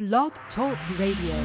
Blog Talk Radio.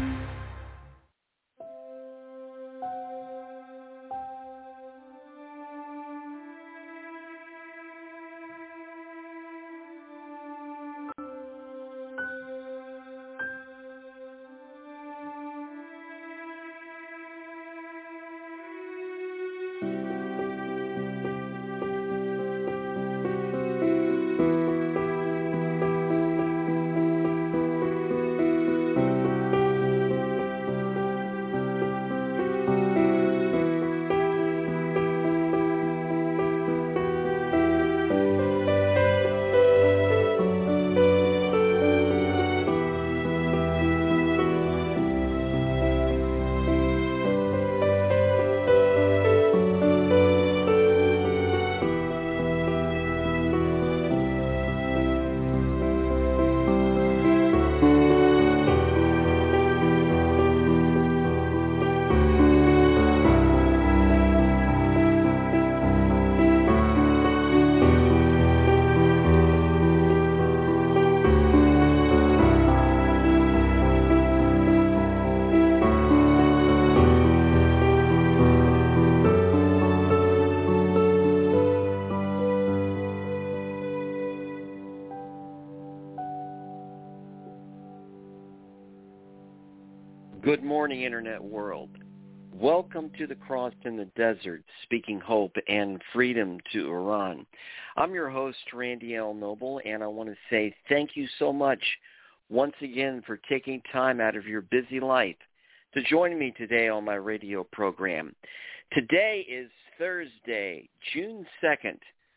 Good morning, Internet world. Welcome to the Cross in the Desert, speaking hope and freedom to Iran. I'm your host, Randy L. Noble, and I want to say thank you so much once again for taking time out of your busy life to join me today on my radio program. Today is Thursday, June 2nd,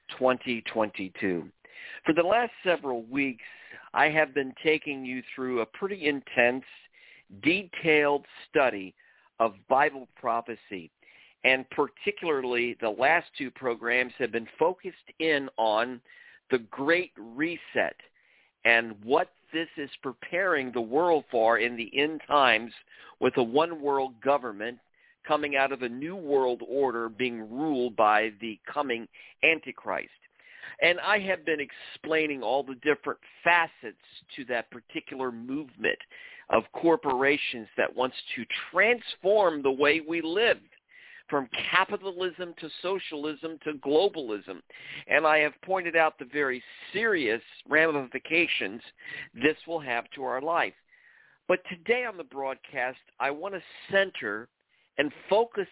2022. For the last several weeks, I have been taking you through a pretty intense, detailed study of Bible prophecy, and particularly the last two programs have been focused in on the Great Reset and what this is preparing the world for in the end times, with a one-world government coming out of a new world order being ruled by the coming Antichrist. And I have been explaining all the different facets to that particular movement of corporations that wants to transform the way we live, from capitalism to socialism to globalism. And I have pointed out the very serious ramifications this will have to our life. But today on the broadcast, I want to center and focus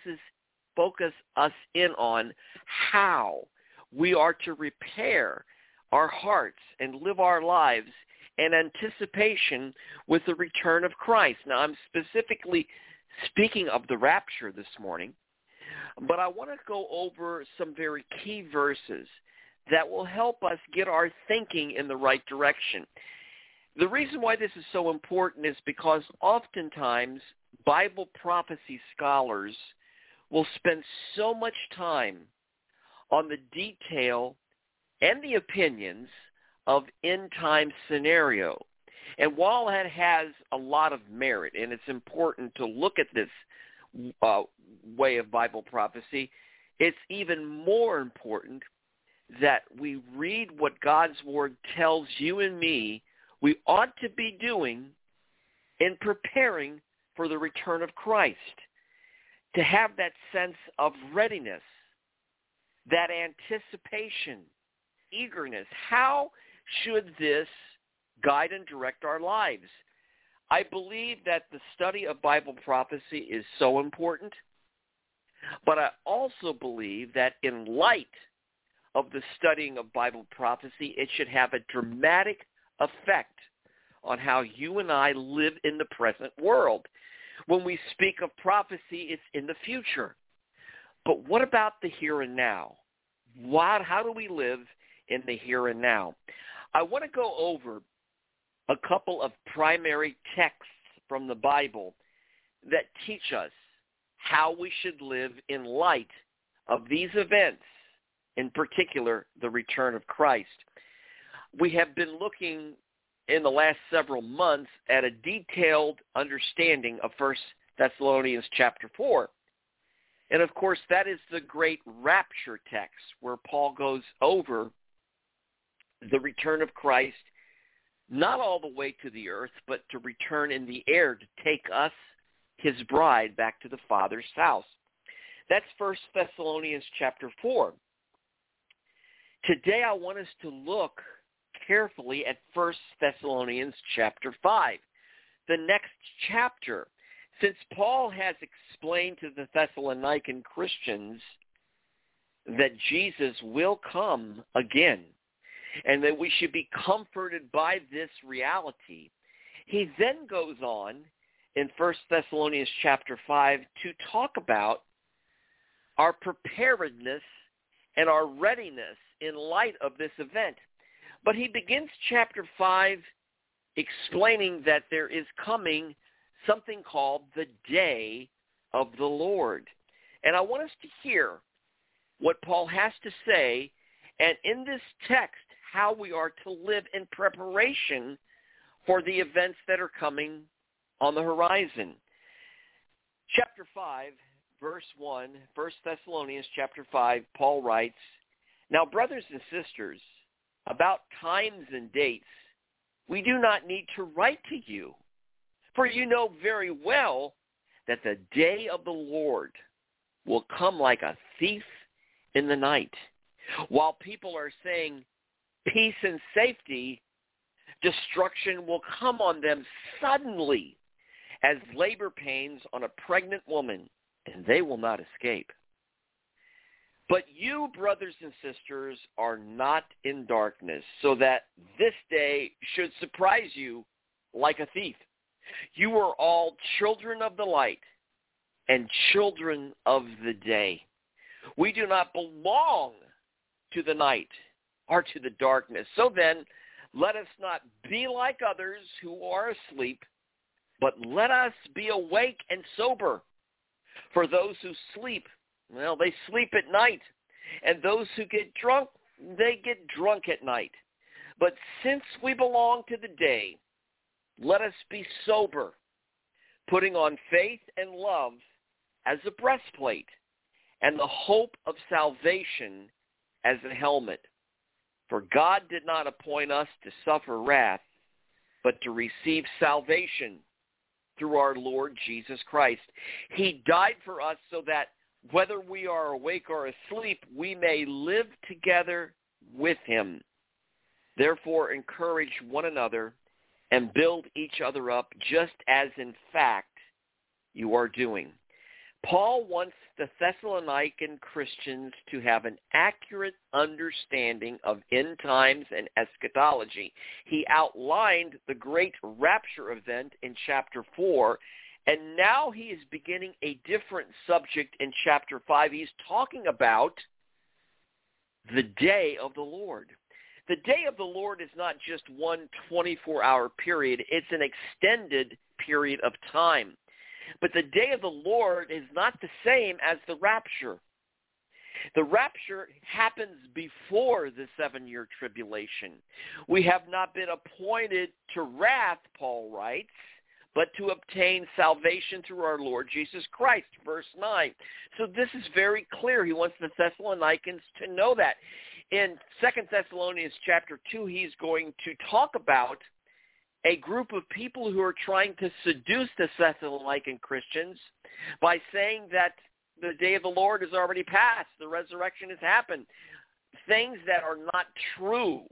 us in on how we are to repair our hearts and live our lives in anticipation with the return of Christ. Now, I'm specifically speaking of the rapture this morning, but I want to go over some very key verses that will help us get our thinking in the right direction. The reason why this is so important is because oftentimes Bible prophecy scholars will spend so much time on the detail and the opinions of end-time scenario. And while that has a lot of merit, and it's important to look at this way of Bible prophecy, it's even more important that we read what God's Word tells you and me we ought to be doing in preparing for the return of Christ, to have that sense of readiness, that anticipation, eagerness. How should this guide and direct our lives? I believe that the study of Bible prophecy is so important, but I also believe that in light of the studying of Bible prophecy, it should have a dramatic effect on how you and I live in the present world. When we speak of prophecy, it's in the future. But what about the here and now? How do we live in the here and now? I want to go over a couple of primary texts from the Bible that teach us how we should live in light of these events, in particular, the return of Christ. We have been looking in the last several months at a detailed understanding of 1 Thessalonians chapter 4. And, of course, that is the great rapture text where Paul goes over the return of Christ, not all the way to the earth, but to return in the air to take us, his bride, back to the Father's house. That's 1 Thessalonians chapter 4. Today I want us to look carefully at 1 Thessalonians chapter 5, the next chapter. Since Paul has explained to the Thessalonican Christians that Jesus will come again and that we should be comforted by this reality, he then goes on in 1 Thessalonians chapter 5 to talk about our preparedness and our readiness in light of this event. But he begins chapter 5 explaining that there is coming something called the day of the Lord. And I want us to hear what Paul has to say, and in this text, how we are to live in preparation for the events that are coming on the horizon. Chapter 5, verse 1, 1 Thessalonians chapter 5, Paul writes, "Now, brothers and sisters, about times and dates, we do not need to write to you, for you know very well that the day of the Lord will come like a thief in the night. While people are saying peace and safety, destruction will come on them suddenly as labor pains on a pregnant woman, and they will not escape. But you, brothers and sisters, are not in darkness, so that this day should surprise you like a thief. You are all children of the light and children of the day. We do not belong to the night or to the darkness. So then, let us not be like others who are asleep, but let us be awake and sober. For those who sleep, well, they sleep at night, and those who get drunk, they get drunk at night. But since we belong to the day, let us be sober, putting on faith and love as a breastplate, and the hope of salvation as a helmet. For God did not appoint us to suffer wrath, but to receive salvation through our Lord Jesus Christ. He died for us so that whether we are awake or asleep, we may live together with him. Therefore, encourage one another and build each other up, just as in fact you are doing. Paul wants the Thessalonican Christians to have an accurate understanding of end times and eschatology. He outlined the great rapture event in chapter 4, and now he is beginning a different subject in chapter 5. He's talking about the day of the Lord. The day of the Lord is not just one 24-hour period. It's an extended period of time. But the day of the Lord is not the same as the rapture. The rapture happens before the 7-year tribulation. We have not been appointed to wrath, Paul writes, but to obtain salvation through our Lord Jesus Christ, verse 9. So this is very clear. He wants the Thessalonians to know that. In 2 Thessalonians chapter 2, he's going to talk about a group of people who are trying to seduce the Thessalonican Christians by saying that the day of the Lord has already passed, the resurrection has happened, things that are not true.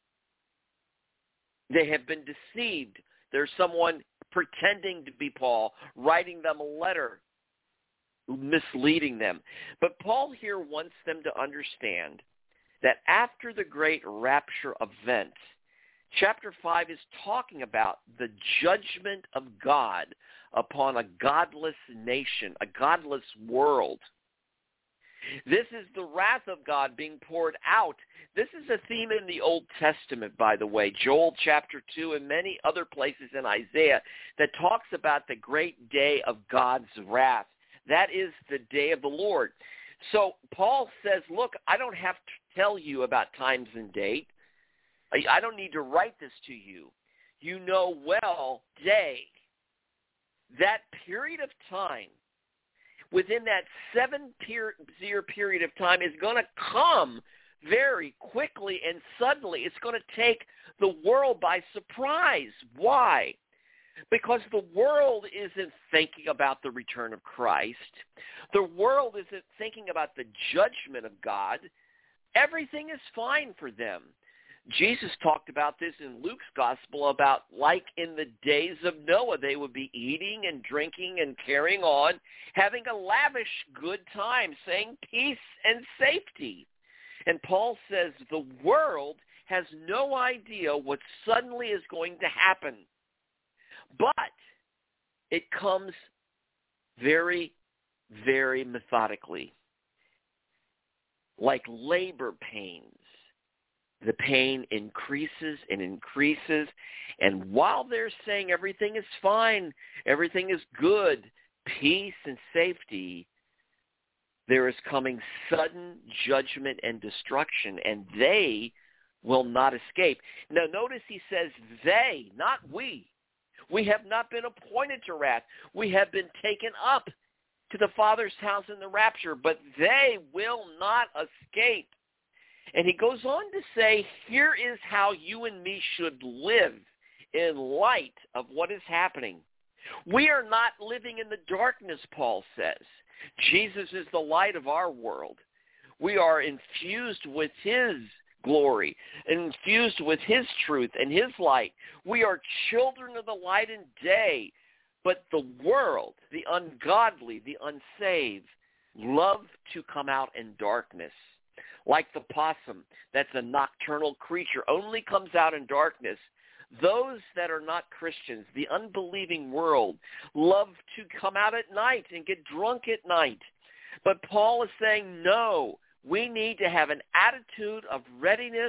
They have been deceived. There's someone pretending to be Paul, writing them a letter, misleading them. But Paul here wants them to understand that after the great rapture event, chapter 5 is talking about the judgment of God upon a godless nation, a godless world. This is the wrath of God being poured out. This is a theme in the Old Testament, by the way, Joel chapter 2 and many other places in Isaiah that talks about the great day of God's wrath. That is the day of the Lord. So Paul says, look, I don't have to tell you about times and date. I don't need to write this to you. You know well, day. That period of time, within that 7-year period of time, is going to come very quickly and suddenly. It's going to take the world by surprise. Why? Because the world isn't thinking about the return of Christ. The world isn't thinking about the judgment of God. Everything is fine for them. Jesus talked about this in Luke's gospel about like in the days of Noah, they would be eating and drinking and carrying on, having a lavish good time, saying peace and safety. And Paul says the world has no idea what suddenly is going to happen. But it comes very, very methodically, like labor pains. The pain increases and increases, and while they're saying everything is fine, everything is good, peace and safety, there is coming sudden judgment and destruction, and they will not escape. Now notice he says they, not we. We have not been appointed to wrath. We have been taken up to the Father's house in the rapture, but they will not escape. And he goes on to say, here is how you and me should live in light of what is happening. We are not living in the darkness, Paul says. Jesus is the light of our world. We are infused with his glory, infused with his truth and his light. We are children of the light and day. But the world, the ungodly, the unsaved, love to come out in darkness. Like the possum, that's a nocturnal creature, only comes out in darkness. Those that are not Christians, the unbelieving world, love to come out at night and get drunk at night. But Paul is saying, no, we need to have an attitude of readiness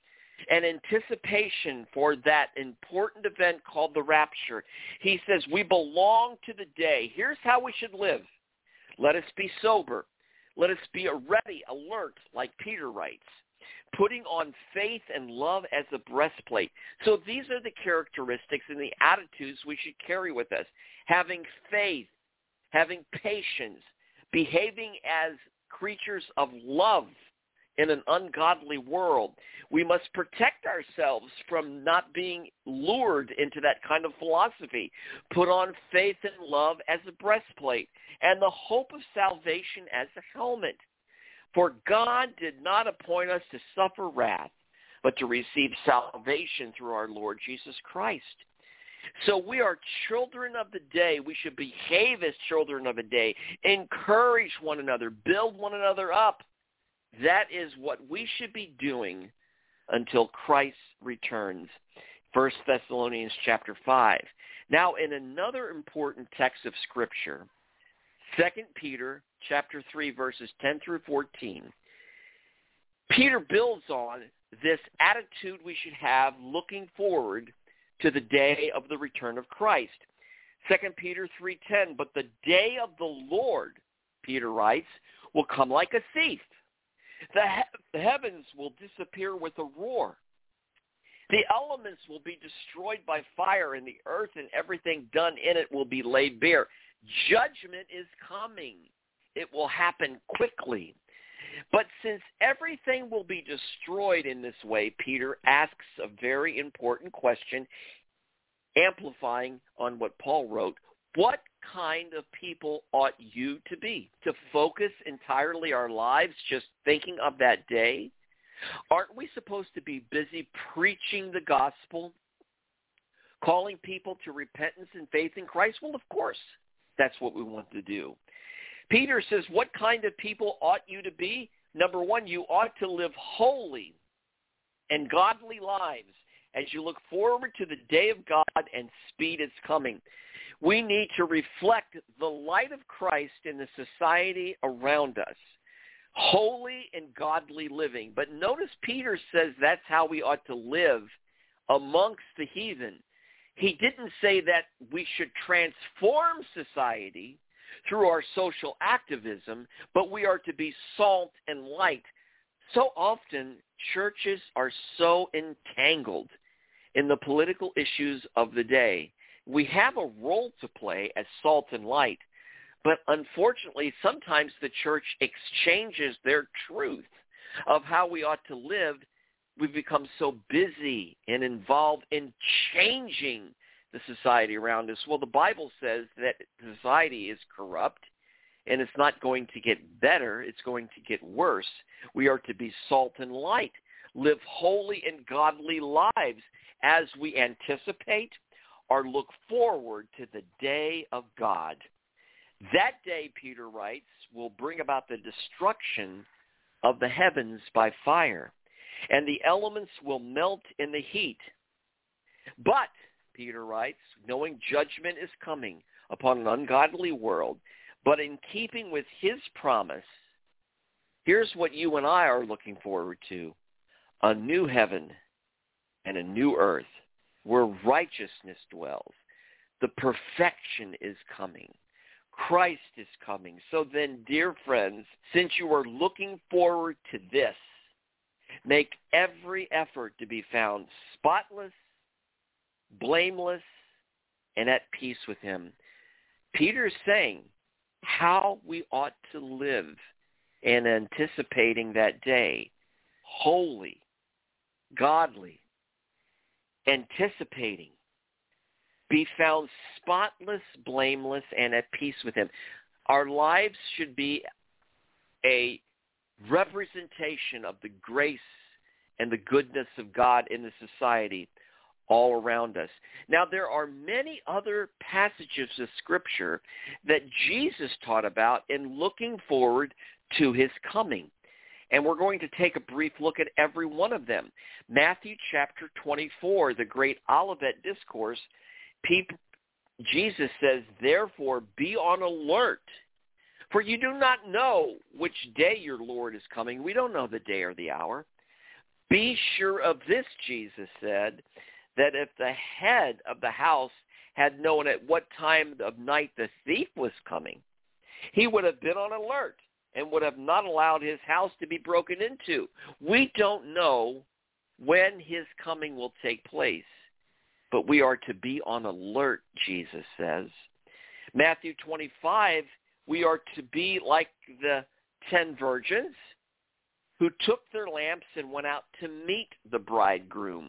and anticipation for that important event called the rapture. He says we belong to the day. Here's how we should live. Let us be sober. Let us be ready, alert, like Peter writes, putting on faith and love as a breastplate. So these are the characteristics and the attitudes we should carry with us. Having faith, having patience, behaving as creatures of love in an ungodly world. We must protect ourselves from not being lured into that kind of philosophy. Put on faith and love as a breastplate, and the hope of salvation as a helmet. For God did not appoint us to suffer wrath, but to receive salvation through our Lord Jesus Christ. So we are children of the day. We should behave as children of the day, encourage one another, build one another up. That is what we should be doing until Christ returns. 1 Thessalonians chapter 5. Now, in another important text of Scripture, 2 Peter chapter 3, verses 10 through 14, Peter builds on this attitude we should have looking forward to the day of the return of Christ. 2 Peter 3:10, but the day of the Lord, Peter writes, will come like a thief. The heavens will disappear with a roar. The elements will be destroyed by fire, and the earth and everything done in it will be laid bare. Judgment is coming. It will happen quickly. But since everything will be destroyed in this way, Peter asks a very important question, amplifying on what Paul wrote. What kind of people ought you to be? To focus entirely our lives just thinking of that day? Aren't we supposed to be busy preaching the gospel, calling people to repentance and faith in Christ? Well, of course, that's what we want to do. Peter says, what kind of people ought you to be? Number one, you ought to live holy and godly lives as you look forward to the day of God and speed its coming. We need to reflect the light of Christ in the society around us. Holy and godly living. But notice Peter says that's how we ought to live amongst the heathen. He didn't say that we should transform society through our social activism, but we are to be salt and light. So often, churches are so entangled in the political issues of the day. We have a role to play as salt and light, but unfortunately, sometimes the church exchanges their truth of how we ought to live, we've become so busy and involved in changing the society around us. Well, the Bible says that society is corrupt, and it's not going to get better. It's going to get worse. We are to be salt and light, live holy and godly lives as we anticipate or look forward to the day of God. That day, Peter writes, will bring about the destruction of the heavens by fire, and the elements will melt in the heat. But, Peter writes, knowing judgment is coming upon an ungodly world, but in keeping with his promise, here's what you and I are looking forward to: a new heaven and a new earth where righteousness dwells. The perfection is coming. Christ is coming. So then, dear friends, since you are looking forward to this, make every effort to be found spotless, blameless, and at peace with him. Peter's saying how we ought to live in anticipating that day: holy, godly, anticipating, be found spotless, blameless, and at peace with him. Our lives should be a representation of the grace and the goodness of God in the society all around us. Now, there are many other passages of Scripture that Jesus taught about in looking forward to his coming. And we're going to take a brief look at every one of them. Matthew chapter 24, the great Olivet Discourse, Jesus says, therefore, be on alert, for you do not know which day your Lord is coming. We don't know the day or the hour. Be sure of this, Jesus said, that if the head of the house had known at what time of night the thief was coming, he would have been on alert and would have not allowed his house to be broken into. We don't know when his coming will take place, but we are to be on alert, Jesus says. Matthew 25, we are to be like the 10 virgins who took their lamps and went out to meet the bridegroom.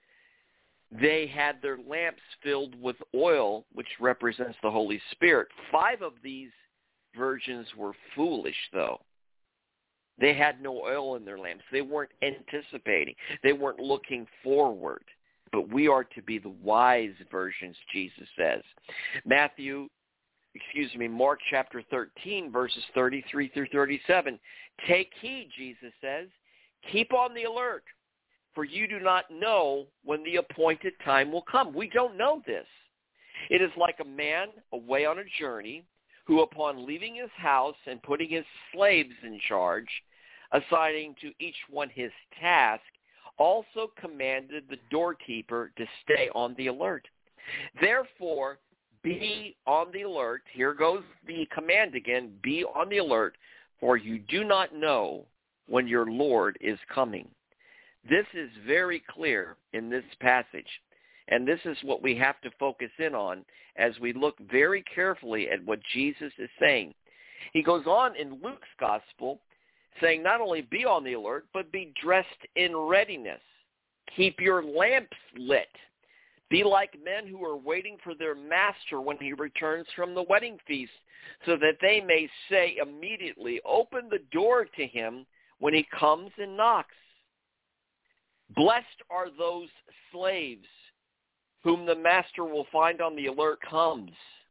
They had their lamps filled with oil, which represents the Holy Spirit. 5 of these virgins were foolish, though. They had no oil in their lamps. They weren't anticipating. They weren't looking forward. But we are to be the wise virgins, Jesus says. Mark chapter 13, verses 33 through 37. Take heed, Jesus says. Keep on the alert, for you do not know when the appointed time will come. We don't know this. It is like a man away on a journey who, upon leaving his house and putting his slaves in charge, assigning to each one his task, also commanded the doorkeeper to stay on the alert. Therefore, be on the alert. Here goes the command again. Be on the alert, for you do not know when your Lord is coming. This is very clear in this passage, and this is what we have to focus in on as we look very carefully at what Jesus is saying. He goes on in Luke's gospel saying not only be on the alert, but be dressed in readiness. Keep your lamps lit. Be like men who are waiting for their master when he returns from the wedding feast, so that they may say immediately, open the door to him when he comes and knocks. Blessed are those slaves whom the master will find on the alert comes.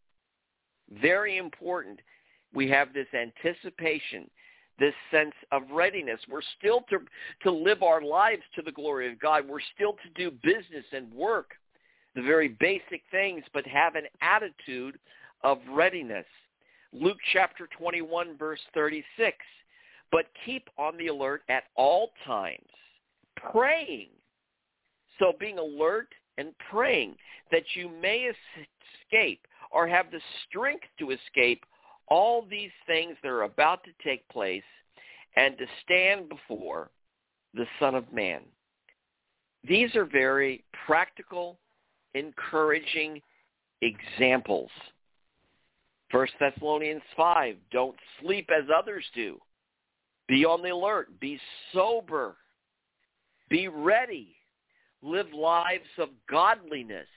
Very important. We have this anticipation, this sense of readiness. We're still to live our lives to the glory of God. We're still to do business and work, the very basic things, but have an attitude of readiness. Luke chapter 21, verse 36. But keep on the alert at all times, praying. So being alert and praying that you may escape or have the strength to escape all these things that are about to take place and to stand before the Son of Man. These are very practical, encouraging examples. 1 Thessalonians 5, don't sleep as others do, Be on the alert. Be sober. Be ready. Live lives of godliness.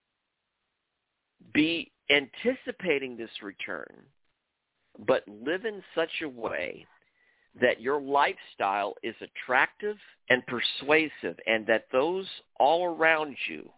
Be anticipating this return, but live in such a way that your lifestyle is attractive and persuasive, and that those all around you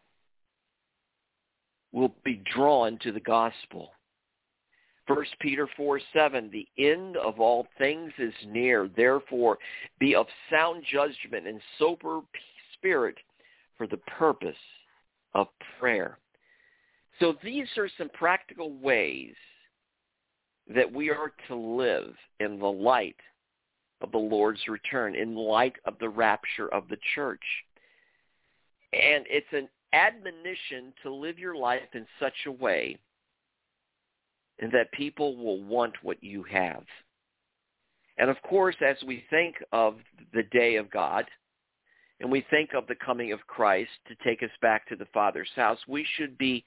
will be drawn to the gospel. 1 Peter 4:7, the end of all things is near. Therefore, be of sound judgment and sober spirit for the purpose of prayer. So these are some practical ways that we are to live in the light of the Lord's return, in light of the rapture of the church. And it's an admonition to live your life in such a way that people will want what you have. And of course, as we think of the day of God, and we think of the coming of Christ to take us back to the Father's house, we should be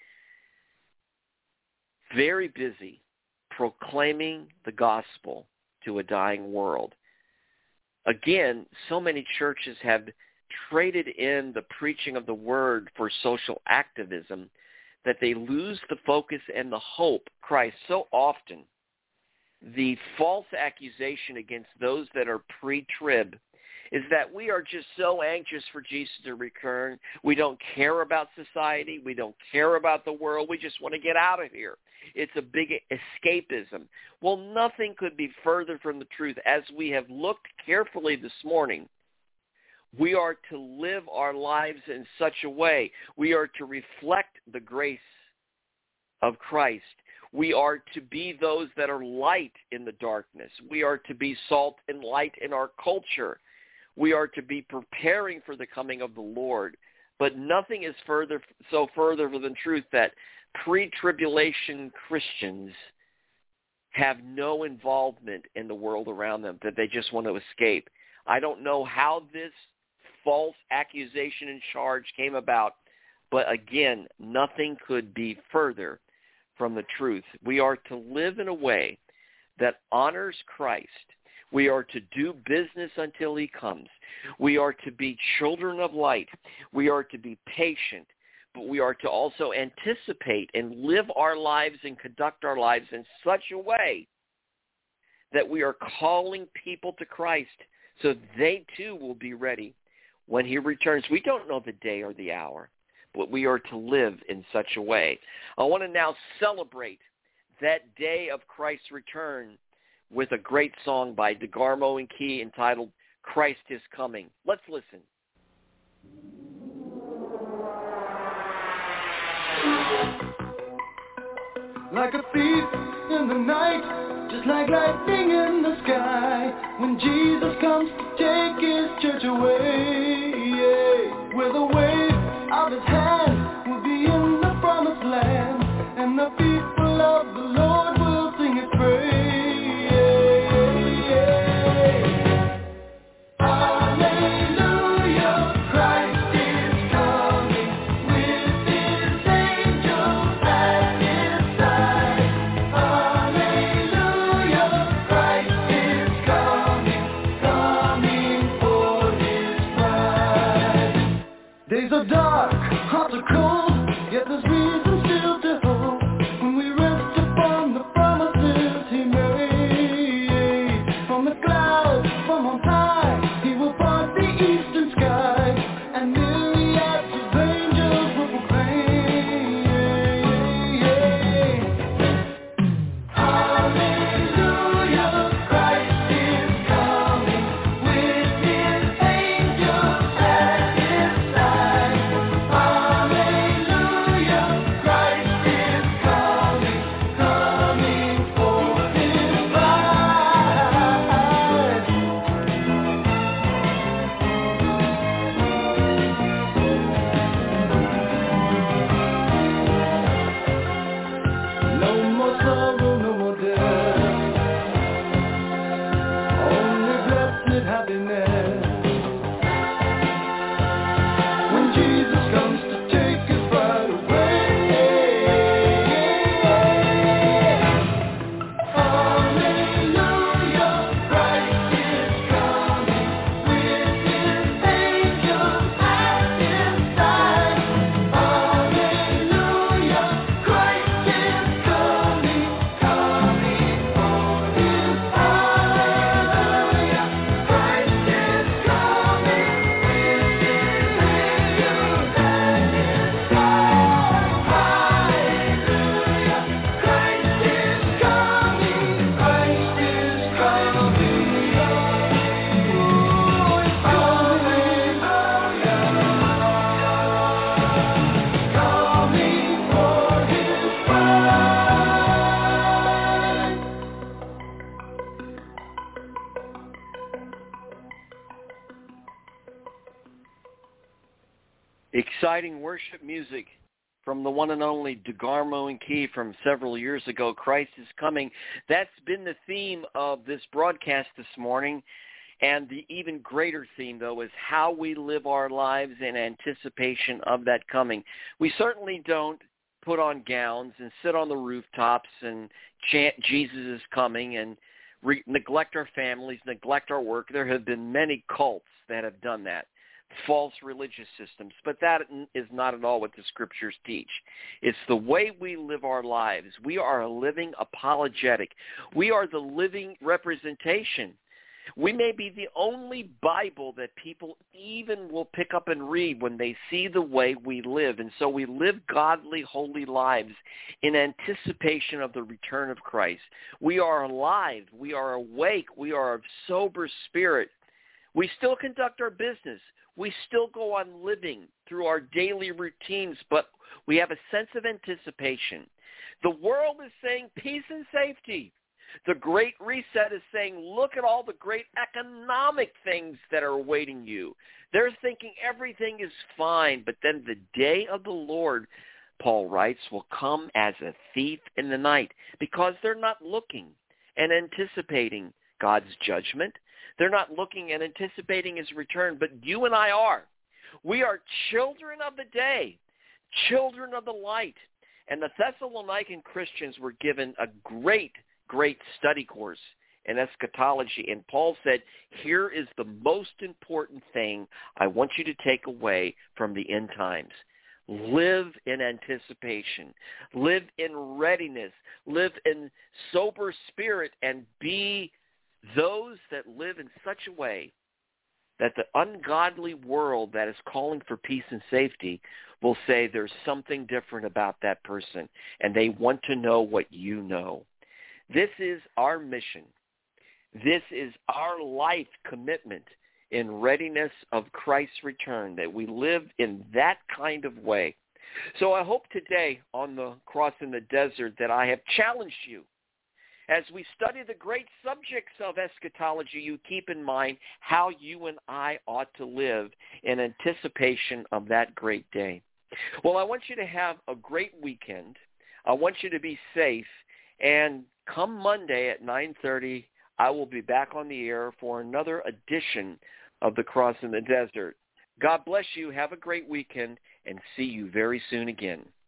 very busy proclaiming the gospel to a dying world. Again, so many churches have traded in the preaching of the word for social activism that they lose the focus and the hope of Christ. So often, the false accusation against those that are pre-trib is that we are just so anxious for Jesus to return. We don't care about society. We don't care about the world. We just want to get out of here. It's a big escapism. Well, nothing could be further from the truth. As we have looked carefully this morning, we are to live our lives in such a way. We are to reflect the grace of Christ. We are to be those that are light in the darkness. We are to be salt and light in our culture. We are to be preparing for the coming of the Lord. But nothing is further from the truth that pre-tribulation Christians have no involvement in the world around them, that they just want to escape. I don't know how this false accusation and charge came about, but again, nothing could be further from the truth. We are to live in a way that honors Christ. We are to do business until he comes. We are to be children of light. We are to be patient, but we are to also anticipate and live our lives and conduct our lives in such a way that we are calling people to Christ so they too will be ready when he returns. We don't know the day or the hour, but we are to live in such a way. I want to now celebrate that day of Christ's return with a great song by DeGarmo and Key entitled Christ is Coming. Let's listen. Like a thief in the night, just like lightning in the sky, when Jesus comes to take his church away, yeah. With a wave of his hand, we'll be in the promised land, and the people of the Lord will sing his praise. Days are dark, hearts are exciting worship music from the one and only DeGarmo and Key from several years ago, Christ is Coming. That's been the theme of this broadcast this morning. And the even greater theme, though, is how we live our lives in anticipation of that coming. We certainly don't put on gowns and sit on the rooftops and chant Jesus is coming and neglect our families, neglect our work. There have been many cults that have done that, false religious systems. But that is not at all what the Scriptures teach. It's the way we live our lives. We are a living apologetic. We are the living representation. We may be the only Bible that people even will pick up and read when they see the way we live. And so we live godly, holy lives in anticipation of the return of Christ. We are alive. We are awake. We are of sober spirit. We still conduct our business. We still go on living through our daily routines, but we have a sense of anticipation. The world is saying peace and safety. The Great Reset is saying, look at all the great economic things that are awaiting you. They're thinking everything is fine, but then the day of the Lord, Paul writes, will come as a thief in the night because they're not looking and anticipating God's judgment. They're not looking and anticipating his return, but you and I are. We are children of the day, children of the light. And the Thessalonican Christians were given a great study course in eschatology. And Paul said, here is the most important thing I want you to take away from the end times. Live in anticipation. Live in readiness. Live in sober spirit and be those that live in such a way that the ungodly world that is calling for peace and safety will say there's something different about that person, and they want to know what you know. This is our mission. This is our life commitment in readiness of Christ's return, that we live in that kind of way. So I hope today on the Cross in the Desert that I have challenged you. As we study the great subjects of eschatology, you keep in mind how you and I ought to live in anticipation of that great day. Well, I want you to have a great weekend. I want you to be safe. And come Monday at 9:30, I will be back on the air for another edition of The Cross in the Desert. God bless you. Have a great weekend, and see you very soon again.